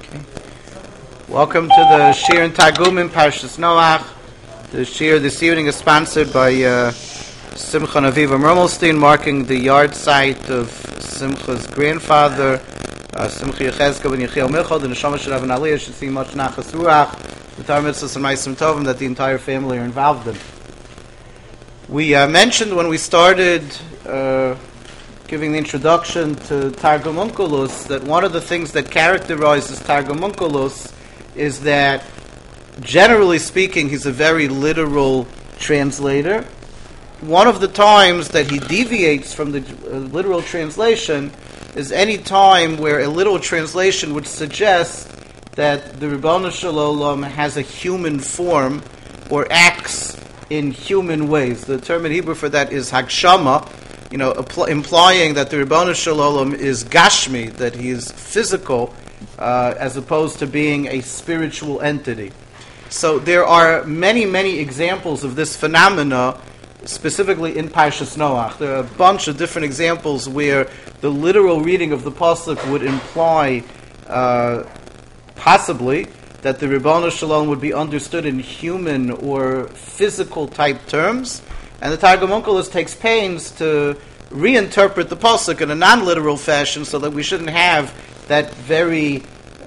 Okay. Welcome to the Shir and Targum in Parshas Noach. The Shir this evening is sponsored by Simcha Aviva Mermelstein, marking the yard site of Simcha's grandfather, Simcha Yechezkel ben Yechiel Michal. The Neshama should have an aliyah, should see much nachas ruach, the Torah mitzvahs and ma'asim tovim that the entire family are involved in. We mentioned when we started giving the introduction to Targum Onkelos that one of the things that characterizes Targum Onkelos is that, generally speaking, he's a very literal translator. One of the times that he deviates from the literal translation is any time where a literal translation would suggest that the Ribono Shel Olam has a human form or acts in human ways. The term in Hebrew for that is Hagshama, implying that the Ribono Shel Olam is Gashmi, that he is physical, as opposed to being a spiritual entity. So there are many, many examples of this phenomena, specifically in Parshas Noach. There are a bunch of different examples where the literal reading of the pasuk would imply, possibly, that the Ribono Shel Olam would be understood in human or physical type terms. And the Targum Onkelos takes pains to reinterpret the pasuk in a non-literal fashion so that we shouldn't have that very,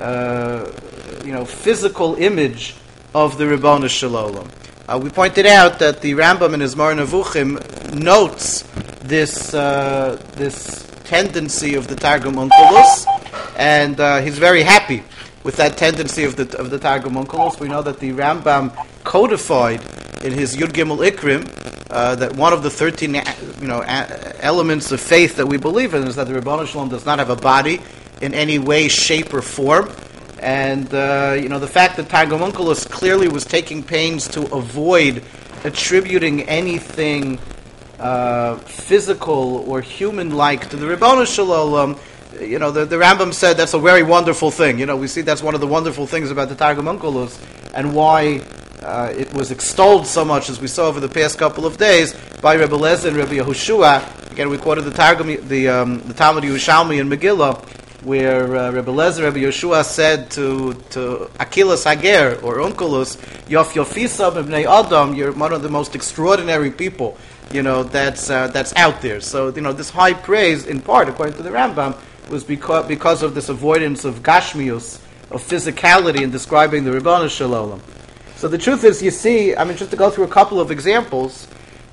physical image of the Ribono Shel Olam. We pointed out that the Rambam in his Mar Nevuchim notes this tendency of the Targum Onkelos, and he's very happy with that tendency of the Targum Onkelos. We know that the Rambam codified in his Yud Gimel Ikrim that one of the 13 elements of faith that we believe in is that the Ribono Shel Olam does not have a body in any way, shape, or form. And the fact that Targum Onkelos clearly was taking pains to avoid attributing anything physical or human-like to the Ribono Shel Olam, the Rambam said that's a very wonderful thing. We see that's one of the wonderful things about the Targum Onkelos, and why it was extolled so much, as we saw over the past couple of days, by Rebbe Lezer and Rebbe Yehoshua. Again, we quoted the Targum, the Talmud Yerushalmi in Megillah, where Rebbe Lezer, Rebbe Yehoshua said to Achilas Hager, or Onkelos, Yof Yofisa b'bnei Adam, you're one of the most extraordinary people, that's out there. So, this high praise, in part, according to the Rambam, was because of this avoidance of Gashmius, of physicality in describing the Ribono Shel Olam. So the truth is, you see, just to go through a couple of examples,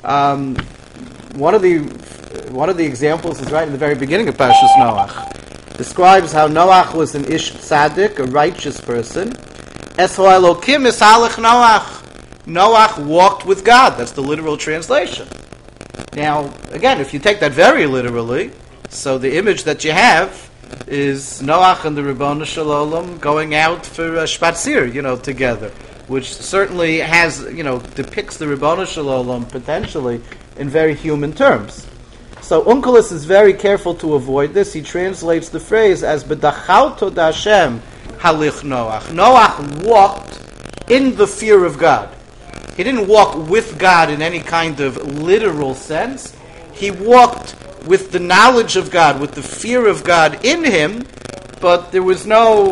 one of the examples is right in the very beginning of Parshas Noach. Describes how Noach was an ish tzaddik, a righteous person. Es Elokim isalech Noach. Noach walked with God. That's the literal translation. Now, again, if you take that very literally, so the image that you have is Noach and the Ribono Shel Olam going out for Shpatzir, together, which certainly has, depicts the Ribono Shel Olam potentially in very human terms. So Onkelos is very careful to avoid this. He translates the phrase as B'dachalto d'Hashem halich Noach. Noach walked in the fear of God. He didn't walk with God in any kind of literal sense. He walked with the knowledge of God, with the fear of God in him, but there was no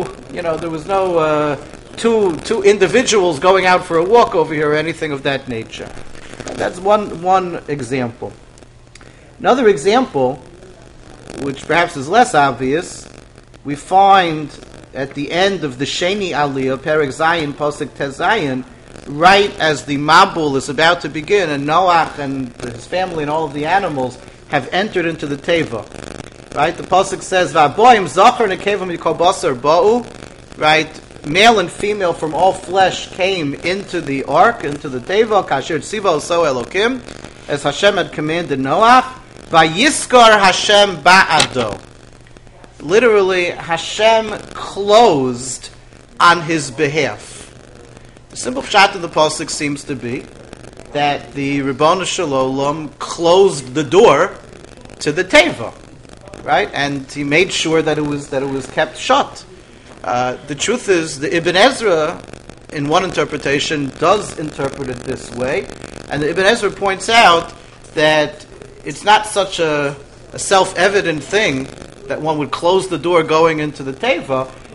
two individuals going out for a walk over here or anything of that nature. That's one example. Another example, which perhaps is less obvious, we find at the end of the Sheni Aliyah, Perek Zayin, Posek Tez Zayin, right as the Mabul is about to begin, and Noach and his family and all of the animals have entered into the Teva. Right? The Posek says, V'aboim Zachar Nekevam Yikol Basar Ba'u, right? Male and female from all flesh came into the ark, into the Teva, Kasher Tziva So Elokim, as Hashem had commanded Noach, Vayiskar Hashem Ba'ado. Literally, Hashem closed on his behalf. The simple pshat of the pasuk seems to be that the Ribono Shel Olam closed the door to the Teva, right? And he made sure that it was kept shut. The truth is, the Ibn Ezra, in one interpretation, does interpret it this way, and the Ibn Ezra points out that it's not such a self-evident thing that one would close the door going into the Teva.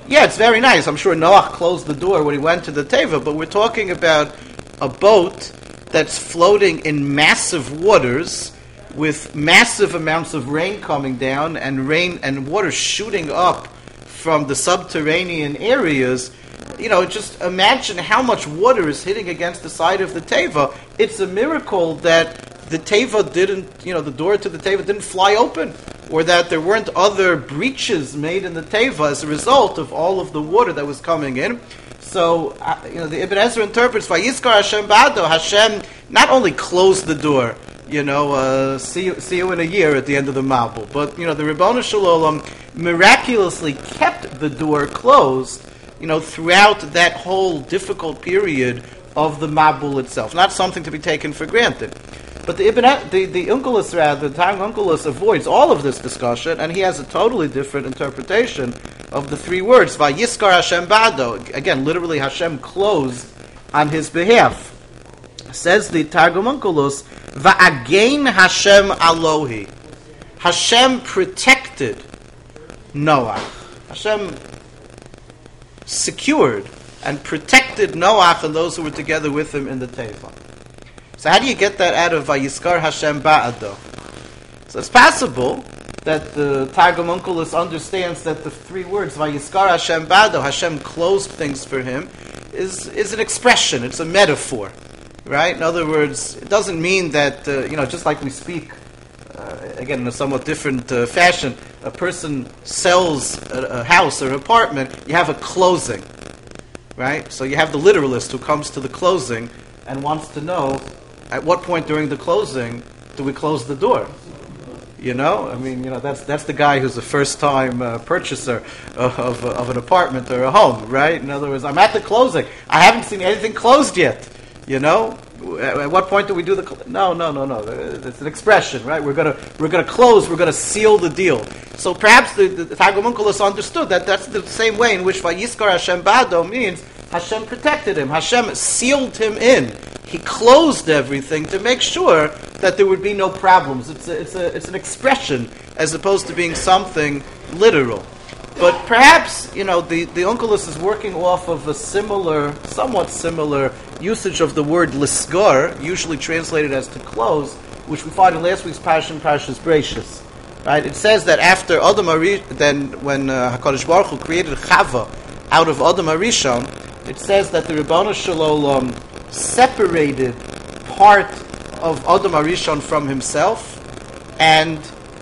Yeah, it's very nice. I'm sure Noach closed the door when he went to the Teva, but we're talking about a boat that's floating in massive waters with massive amounts of rain coming down and water shooting up from the subterranean areas. Just imagine how much water is hitting against the side of the Teva. It's a miracle that the Teva didn't, the door to the Teva didn't fly open, or that there weren't other breaches made in the Teva as a result of all of the water that was coming in. So, the Ibn Ezra interprets, Vayiskar Hashem Ba'ado, Hashem not only closed the door, see you in a year at the end of the Mabul, but, the Ribono Shel Olam miraculously kept the door closed, throughout that whole difficult period of the Mabul itself. Not something to be taken for granted. But the Unkelus, the Targum Unkelus avoids all of this discussion, and he has a totally different interpretation of the three words, Vayiskar Hashem Ba'ado. Again, literally Hashem closed on his behalf. Says the Targum Unkelus, Va'agein Hashem Alohi. Hashem protected Noah. Hashem secured and protected Noach and those who were together with him in the Teva. So how do you get that out of Vayiskar Hashem Ba'ado? So it's possible that the Targum Unkelus understands that the three words Vayiskar Hashem Ba'ado, Hashem closed things for him, is an expression, it's a metaphor, right? In other words, it doesn't mean that, just like we speak, again in a somewhat different fashion, a person sells a house or an apartment, you have a closing, right? So you have the literalist who comes to the closing and wants to know at what point during the closing do we close the door? That's the guy who's a first-time purchaser of an apartment or a home, right? In other words, I'm at the closing. I haven't seen anything closed yet. At what point do we do the? No. It's an expression, right? We're gonna close. We're gonna seal the deal. So perhaps the Targum Unkelus understood that that's the same way in which Vayiskar Hashem Ba'ado means Hashem protected him. Hashem sealed him in. He closed everything to make sure that there would be no problems. It's an expression as opposed to being something literal. But perhaps, the Unkelus is working off of a somewhat similar usage of the word lisgar, usually translated as to close, which we find in last week's Parashas Bereishis. Right? It says that after Adam then when HaKadosh Baruch Hu created Chava out of Adam Arishon, it says that the Ribono Shel Olam separated part of Adam Arishon from himself, and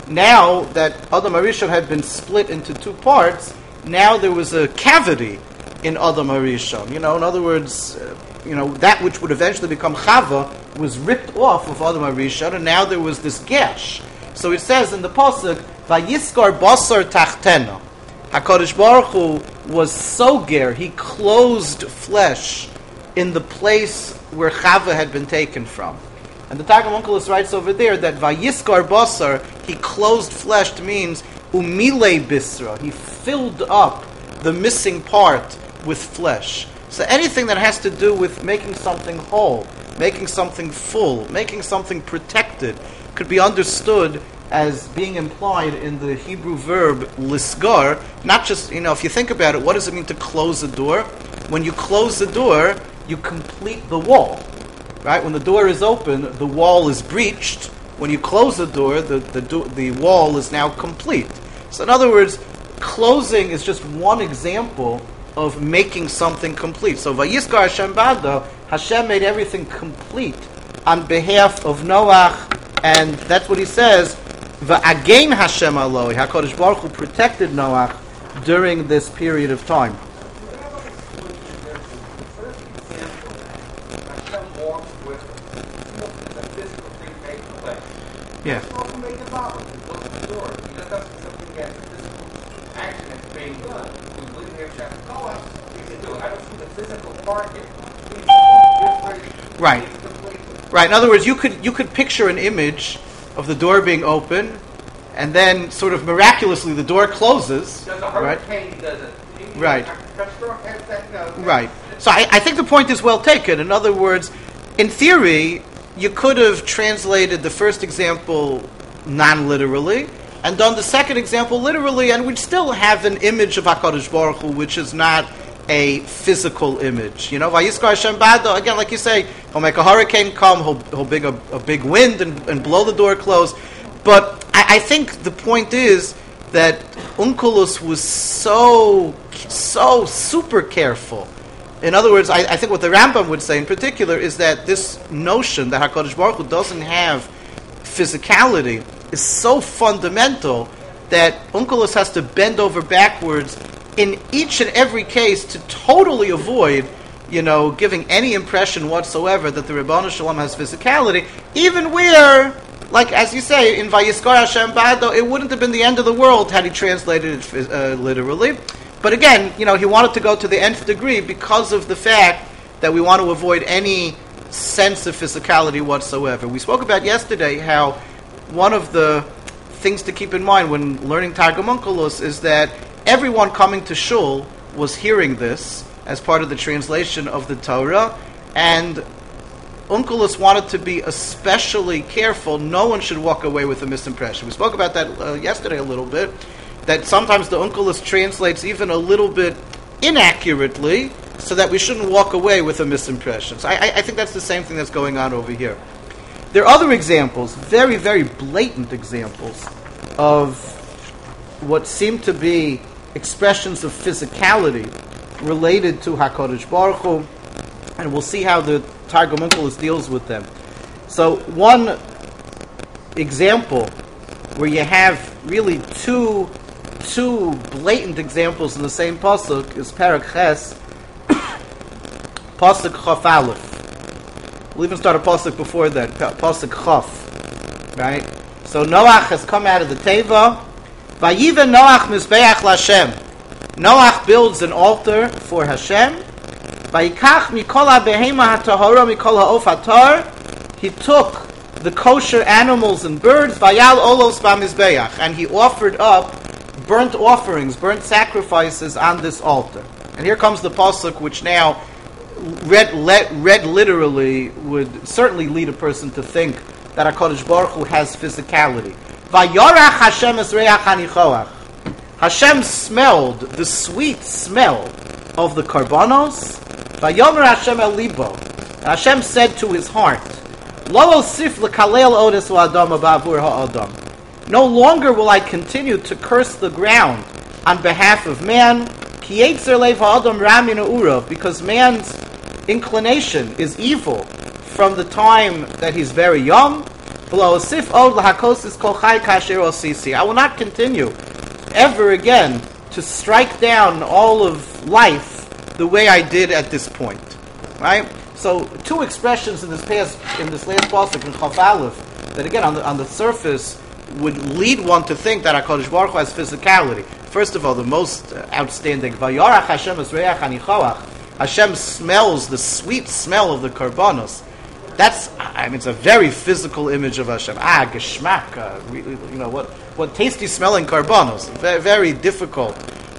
now that Adam Arishon had been split into two parts, now there was a cavity in Adam Arishon. In other words, that which would eventually become Chava was ripped off of Adam Arishon, and now there was this gash. So it says in the pasuk, Vayiskar basar tachtena. HaKadosh Baruch Hu was so ger, he closed flesh in the place where Chava had been taken from. And the Targum Unkelus writes over there that Vayiskar basar, he closed flesh, means umile bisra, he filled up the missing part with flesh. So anything that has to do with making something whole, making something full, making something protected, could be understood as being implied in the Hebrew verb lisgar. Not just, if you think about it, what does it mean to close a door? When you close the door, you complete the wall. Right? When the door is open, the wall is breached. When you close the door, the wall is now complete. So in other words, closing is just one example of making something complete. So Vayiskar Hashem Ba'ado, Hashem made everything complete on behalf of Noach, and that's what he says, Va'agein Hashem Alohi, HaKadosh Baruch Hu protected Noach during this period of time. Yeah. Right. In other words, you could picture an image of the door being open, and then sort of miraculously the door closes. Right. Right. Right. So I think the point is well taken. In other words, in theory, you could have translated the first example non-literally, and done the second example literally, and we'd still have an image of HaKadosh Baruch Hu, which is not a physical image. Vayiskar Hashem Bado, again, like you say, he'll make a hurricane come, he'll bring a big wind and blow the door closed. But I think the point is that Onkelos was so super careful. In other words, I think what the Rambam would say in particular is that this notion that HaKadosh Baruch Hu doesn't have physicality is so fundamental that Onkelos has to bend over backwards in each and every case to totally avoid, giving any impression whatsoever that the Ribono Shel Olam has physicality, even where, like as you say, in Vayiskar Hashem Bado, it wouldn't have been the end of the world had he translated it literally. But again, he wanted to go to the nth degree because of the fact that we want to avoid any sense of physicality whatsoever. We spoke about yesterday how one of the things to keep in mind when learning Targum Onkelos is that everyone coming to shul was hearing this as part of the translation of the Torah, and Onkelos wanted to be especially careful. No one should walk away with a misimpression. We spoke about that yesterday a little bit, that sometimes the Onkelos translates even a little bit inaccurately, so that we shouldn't walk away with a misimpression. So I think that's the same thing that's going on over here. There are other examples, very, very blatant examples, of what seem to be expressions of physicality related to HaKadosh Baruch Hu, and we'll see how the Targum Onkelos deals with them. So one example where you have really two blatant examples in the same pasuk is Parak Ches, pasuk Chaf Aleph. We'll even start a pasuk before that, pasuk Chaf, right? So Noach has come out of the Teva. Vayiven Noach mizbeach LaHashem. Noach builds an altar for Hashem. Vayikach mikol ha'behema hatahora mikol ha'of hatar. He took the kosher animals and birds, vayal olos b'mizbeach, and he offered up burnt offerings, burnt sacrifices on this altar. And here comes the pasuk, which now read literally would certainly lead a person to think that HaKadosh Baruch Hu has physicality. Vayarach Hashem es reach hanichoach. Hashem smelled the sweet smell of the karbanos. Vayomer Hashem el libo. And Hashem said to his heart, Lo osif lekalel odes la'adam ba'avur ha'adam. No longer will I continue to curse the ground on behalf of man. Ki yetzer leiv ha'adam ra min ha'urav, because man's inclination is evil from the time that he's very young. I will not continue ever again to strike down all of life the way I did at this point. Right? So two expressions in this last pasuk in Chaf Aleph that again on the surface would lead one to think that HaKadosh Baruch Hu has physicality. First of all, the most outstanding, Vayarach Hashem es reach hanichoach. Hashem smells the sweet smell of the karbanos. It's a very physical image of Hashem. Geschmack, what tasty smelling karbanos. Very, very difficult,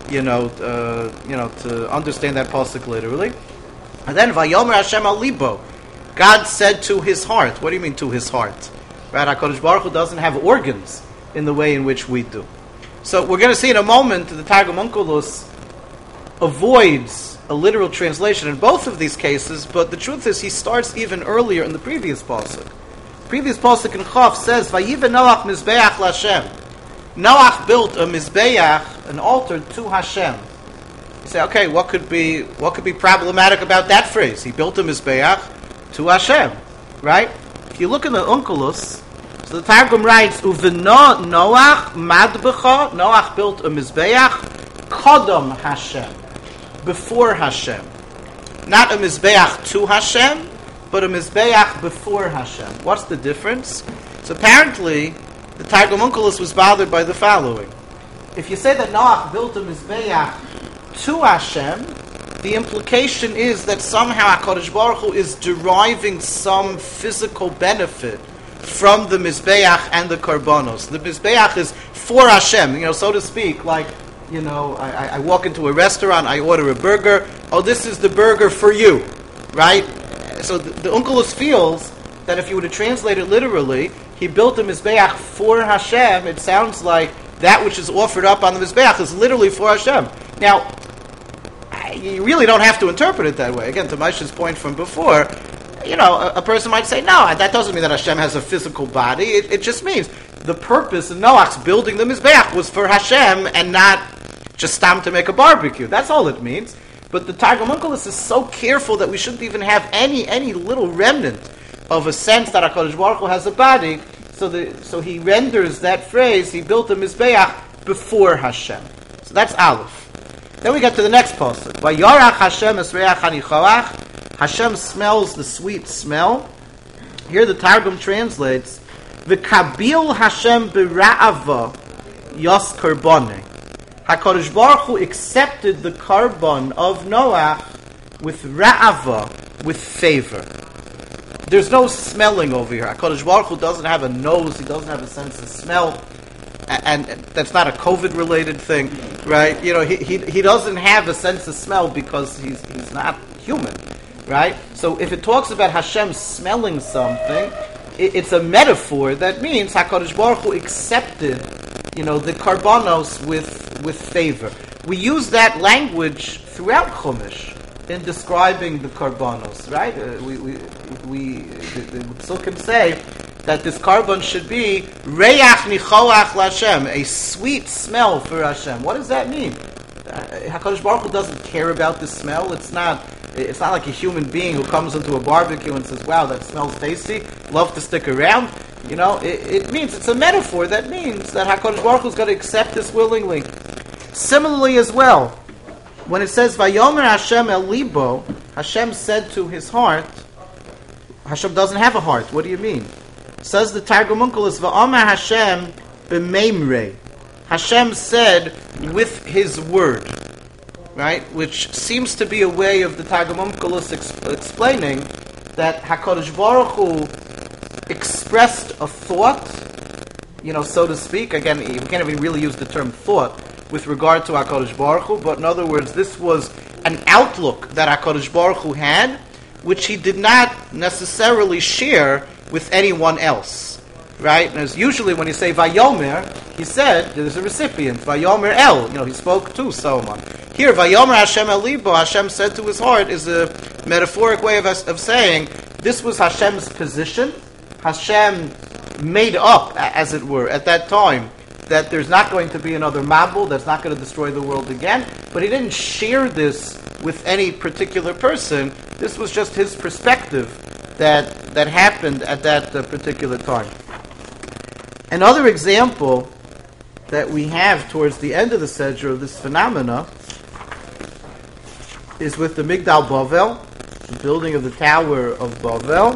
to understand that pasuk literally. And then Vayomer Hashem al libo, God said to his heart. What do you mean to his heart? Right? HaKadosh Baruch Hu doesn't have organs in the way in which we do. So we're going to see in a moment that the Targum Onkelos avoids a literal translation in both of these cases, but the truth is he starts even earlier in the previous pasuk. Previous pasuk in Chaf says, Vayiven Noach mizbeach LaHashem. Noach built a mizbeach, an altar to Hashem. You say, okay, what could be problematic about that phrase? He built a mizbeach to Hashem, right? If you look in the Onkelos, so the Targum writes, Uveno Noach madbecha. Noach built a mizbeach kodom Hashem, before Hashem. Not a mizbeach to Hashem, but a mizbeach before Hashem. What's the difference? So apparently, the Targum Onkelos was bothered by the following. If you say that Noach built a mizbeach to Hashem, the implication is that somehow HaKadosh Baruch Hu is deriving some physical benefit from the mizbeach and the karbanos. The mizbeach is for Hashem, so to speak, like, I walk into a restaurant, I order a burger. Oh, this is the burger for you, right? So the Onkelos feels that if you were to translate it literally, he built a Mizbeach for Hashem, it sounds like that which is offered up on the Mizbeach is literally for Hashem. Now, you really don't have to interpret it that way. Again, to Moshe's point from before, a person might say, no, that doesn't mean that Hashem has a physical body. It just means the purpose of Noach's building the Mizbeach was for Hashem and not just stam to make a barbecue. That's all it means. But the Targum Onkelos is so careful that we shouldn't even have any little remnant of a sense that HaKadosh Baruch Hu has a body. So he renders that phrase, he built a Mizbeach before Hashem. So that's Aleph. Then we get to the next pasuk. Vayarach Hashem es reach hanichoach. Hashem smells the sweet smell. Here the Targum translates, V'kabil Hashem b'ra'ava yos karboneh. HaKadosh Baruch Hu accepted the carbon of Noach with ra'ava, with favor. There's no smelling over here. HaKadosh Baruch Hu doesn't have a nose, he doesn't have a sense of smell, and that's not a COVID-related thing, right? He doesn't have a sense of smell because he's not human, right? So if it talks about Hashem smelling something, it's a metaphor that means HaKadosh Baruch Hu accepted, the karbanos with favor. We use that language throughout Chumash in describing the karbanos, right? The Psukim say that this carbon should be reach nichoach l'Hashem, a sweet smell for Hashem. What does that mean? HaKadosh Baruch Hu doesn't care about the smell. It's not like a human being who comes into a barbecue and says, wow, that smells tasty, love to stick around. It means, it's a metaphor that means that HaKadosh Baruch Hu is going to accept this willingly. Similarly as well, when it says, Vayomer Hashem el libo, Hashem said to his heart, Hashem doesn't have a heart. What do you mean? Says the Targum Onkelos, Va'omer Hashem b'meimrei. Hashem said with his word, right? Which seems to be a way of the Targum Onkelos explaining that HaKadosh Baruch Hu expressed a thought, so to speak. Again, we can't even really use the term thought with regard to HaKadosh Baruch Hu, but in other words, this was an outlook that HaKadosh Baruch Hu had, which he did not necessarily share with anyone else, right? And as usually when you say Vayomer, he said, there's a recipient, Vayomer El, he spoke to someone. Here, Vayomer Hashem El Libo, Hashem said to his heart, is a metaphoric way of saying, this was Hashem's position. Hashem made up, as it were, at that time, that there's not going to be another Mabul, that's not going to destroy the world again, but he didn't share this with any particular person. This was just his perspective that happened at that particular time. Another example that we have towards the end of the Sedra of this phenomena is with the Migdal Bavel, the building of the Tower of Bavel.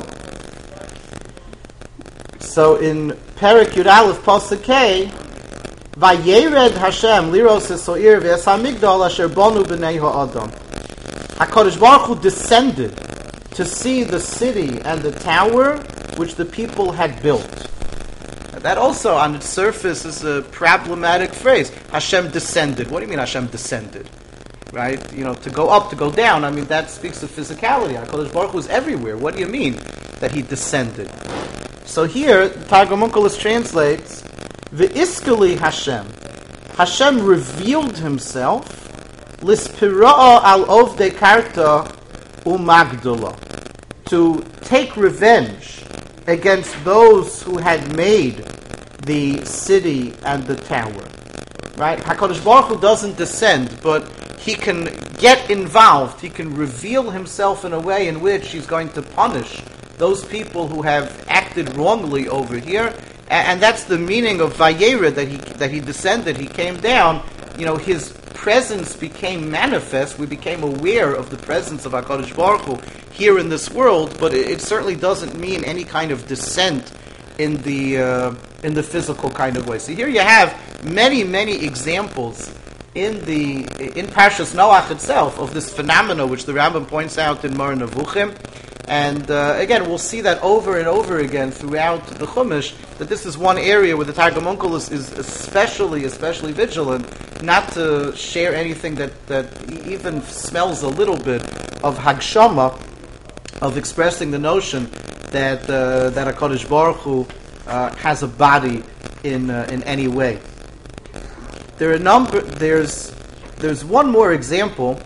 So in Perek Yud Aleph Pasuk K, Vayered Hashem liros esoir ve'es hamigdal asher bonu b'nei ha'adam. HaKadosh Baruch Hu descended to see the city and the tower which the people had built. That also, on its surface, is a problematic phrase. Hashem descended. What do you mean Hashem descended? Right? To go up, to go down. I mean, that speaks of physicality. HaKadosh Baruch Hu is everywhere. What do you mean that he descended? So here, Targum Onkelos translates, V'iskali Hashem. Hashem revealed himself, Lispira'a al ovdei karta umagdula, to take revenge against those who had made the city and the tower. Right? HaKadosh Baruch Hu doesn't descend, but he can get involved. He can reveal himself in a way in which he's going to punish those people who have acted wrongly over here. And that's the meaning of Vayera, that he descended, he came down. His presence became manifest. We became aware of the presence of HaKadosh Baruch Hu here in this world, but it certainly doesn't mean any kind of descent in the physical kind of way. So here you have many examples in Parshas Noach itself of this phenomena which the Rambam points out in Moreh Nevuchim. And again, we'll see that over and over again throughout the Chumash, that this is one area where the Targum Onkelos is especially vigilant not to share anything that even smells a little bit of Hagshama, of expressing the notion that HaKadosh Baruch Hu has a body in any way. There's one more example,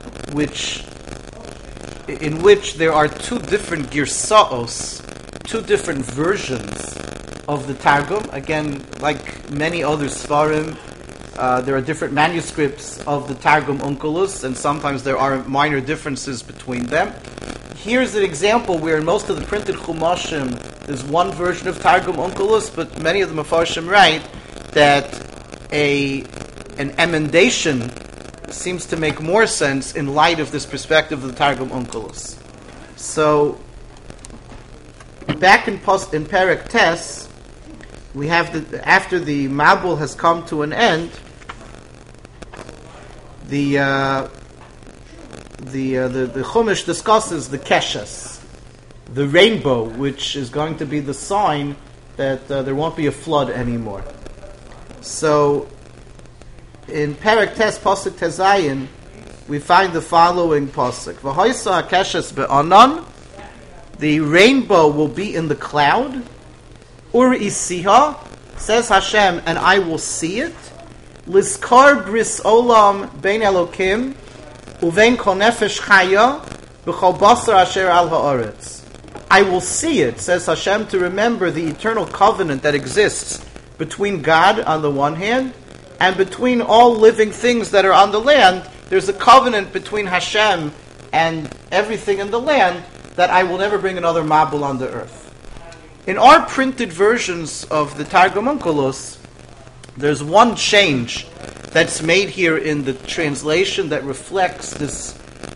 in which there are two different girsaos, two different versions of the Targum. Again, like many other Sfarim, there are different manuscripts of the Targum Onkelos, and sometimes there are minor differences between them. Here's an example where in most of the printed Chumashim there's one version of Targum Onkelos, but many of the Mefarshim write that an emendation seems to make more sense in light of this perspective of the Targum Onkelos. So, back in Perek Tes, we have after the Mabul has come to an end, the Chumash discusses the Keshes, the rainbow, which is going to be the sign that there won't be a flood anymore. So, in Perek Tes, Pasuk Tezayin, we find the following pasuk: V'hoisa Keshes be'anan, the rainbow will be in the cloud. Ur isiha, says Hashem, and I will see it. Liskar bris olam bein Elokim uvein kol nefesh chaya b'chol basar asher al haaretz. I will see it, says Hashem, to remember the eternal covenant that exists between God on the one hand and between all living things that are on the land. There's a covenant between Hashem and everything in the land that I will never bring another Mabul on the earth. In our printed versions of the Targum Onkelos, there's one change that's made here in the translation that reflects this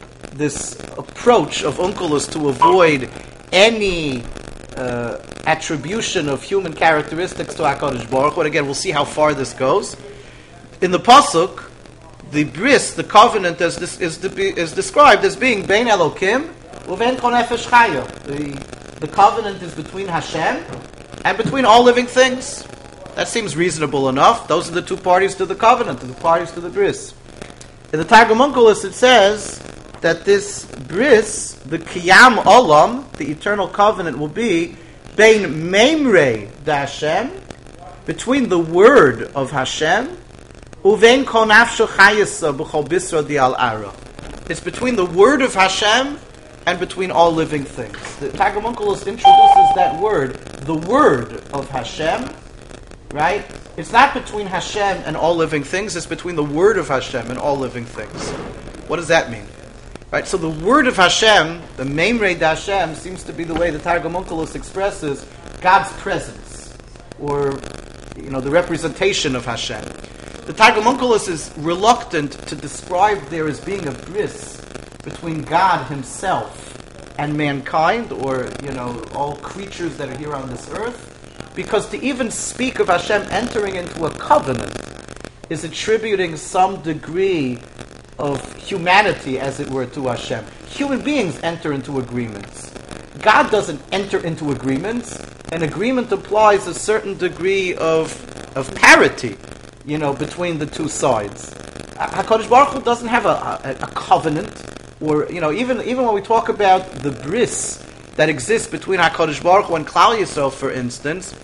approach of Onkelos to avoid any attribution of human characteristics to HaKadosh Baruch Hu. And again, we'll see how far this goes. In the pasuk, the bris, the covenant, is described as being Bein Elokim uvein kol nefesh chaya. The covenant is between Hashem and between all living things. That seems reasonable enough. Those are the two parties to the covenant, the parties to the bris. In the Targum Onkelos, it says that this bris, the Kiyam Olam, the eternal covenant, will be Bein Memrei da Hashem, between the word of Hashem, Uvein kol nafsho chayisa b'chol bisra di al ara. It's between the word of Hashem and between all living things. The Targum Onkelos introduces that word, the word of Hashem, right? It's not between Hashem and all living things, it's between the word of Hashem and all living things. What does that mean? Right, so the word of Hashem, the Memrei da Hashem, seems to be the way the Targum Onkelos expresses God's presence, or the representation of Hashem. The Targum Onkelos is reluctant to describe there as being a bris between God Himself and mankind, or all creatures that are here on this earth, because to even speak of Hashem entering into a covenant is attributing some degree of humanity, as it were, to Hashem. Human beings enter into agreements. God doesn't enter into agreements. An agreement implies a certain degree of parity, between the two sides. HaKadosh Baruch Hu doesn't have a covenant, or even when we talk about the bris that exists between HaKadosh Baruch Hu and Klal Yisrael, for instance,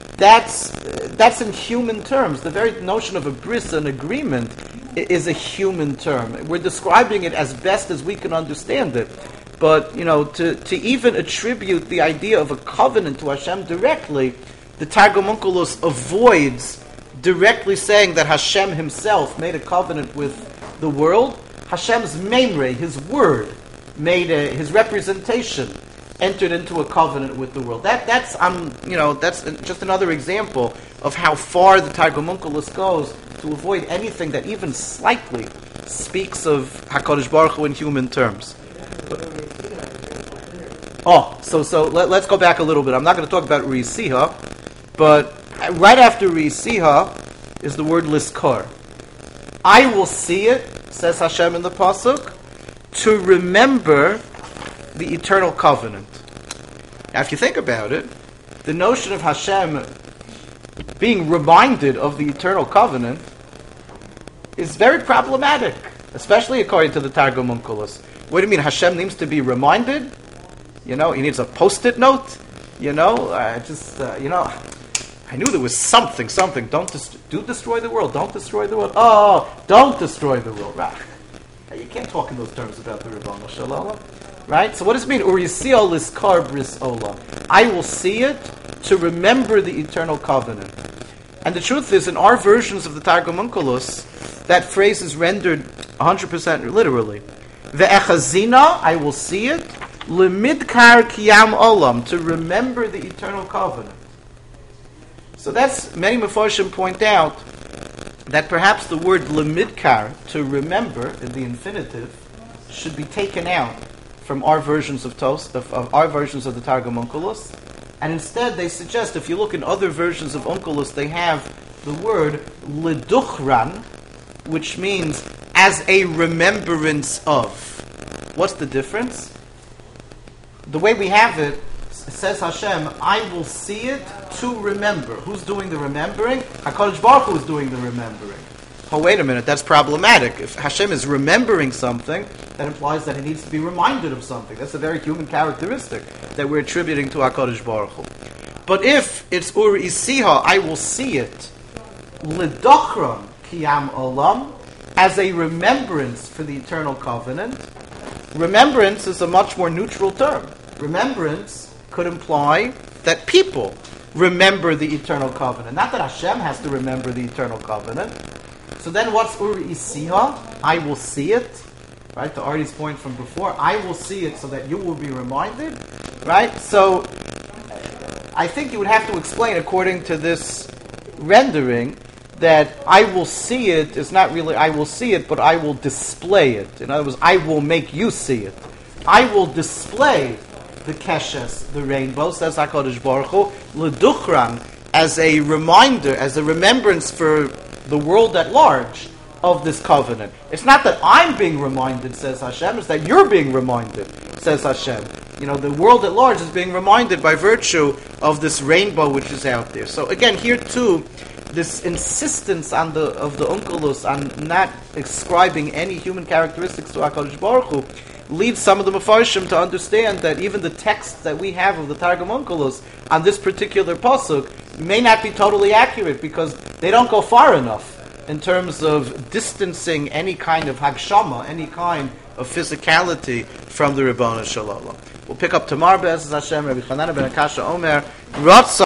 that's in human terms. The very notion of a bris, an agreement, is a human term. We're describing it as best as we can understand it. But, to even attribute the idea of a covenant to Hashem directly, the Targum Onkelos avoids directly saying that Hashem Himself made a covenant with the world. Hashem's memrei, His word, made His representation, entered into a covenant with the world. That's just another example of how far the Targum Onkelos goes to avoid anything that even slightly speaks of HaKadosh Baruch Hu in human terms. So let's go back a little bit. I'm not going to talk about Risiha, but right after Risiha is the word Liskar. I will see it, says Hashem in the pasuk, to remember the eternal covenant. Now, if you think about it, the notion of Hashem being reminded of the eternal covenant is very problematic, especially according to the Targum Onkelos. What do you mean Hashem needs to be reminded? He needs a post-it note? I knew there was something. Don't destroy the world. Don't destroy the world. Oh, don't destroy the world. Right? You can't talk in those terms about the Ribono Shel Olam. Right? So what does it mean? Uriyisio liskar bris olam. I will see it to remember the eternal covenant. And the truth is, in our versions of the Targum Onkelos, that phrase is rendered 100% literally. Ve'echazina, I will see it. Lemidkar kiyam olam, to remember the eternal covenant. So that's, many Mefarshim point out that perhaps the word lemidkar, to remember, in the infinitive, should be taken out from our versions of our versions of the Targum Onkelos, and instead they suggest, if you look in other versions of Onkelos, they have the word leduchran, which means as a remembrance of. What's the difference? The way we have it, says Hashem, I will see it to remember. Who's doing the remembering? HaKadosh Baruch Hu is doing the remembering. Oh, wait a minute, that's problematic. If Hashem is remembering something, that implies that he needs to be reminded of something. That's a very human characteristic that we're attributing to HaKadosh Baruch Hu. But if it's Uriyisio, I will see it, L'dochron kiyam olam, as a remembrance for the eternal covenant. Remembrance is a much more neutral term. Remembrance could imply that people remember the eternal covenant. Not that Hashem has to remember the eternal covenant. So then what's Uriyisio? I will see it. Right, to Artie's point from before, I will see it so that you will be reminded. Right? So I think you would have to explain, according to this rendering, that I will see it is not really I will see it, but I will display it. In other words, I will make you see it. I will display the keshes, the rainbow, says HaKadosh Baruch Hu, l'duchran, as a reminder, as a remembrance for the world at large of this covenant. It's not that I'm being reminded, says Hashem, it's that you're being reminded, says Hashem. The world at large is being reminded by virtue of this rainbow which is out there. So again, here too, this insistence of the Onkelos on not ascribing any human characteristics to HaKadosh Baruch Hu leads some of the Mefarshim to understand that even the text that we have of the Targum Onkelos on this particular pasuk may not be totally accurate because they don't go far enough in terms of distancing any kind of hagshama, any kind of physicality from the Ribono Shel Olam. We'll pick up tomorrow, Be'ezus Hashem. Rabbi Chananah ben Akasha Omer, Ratzah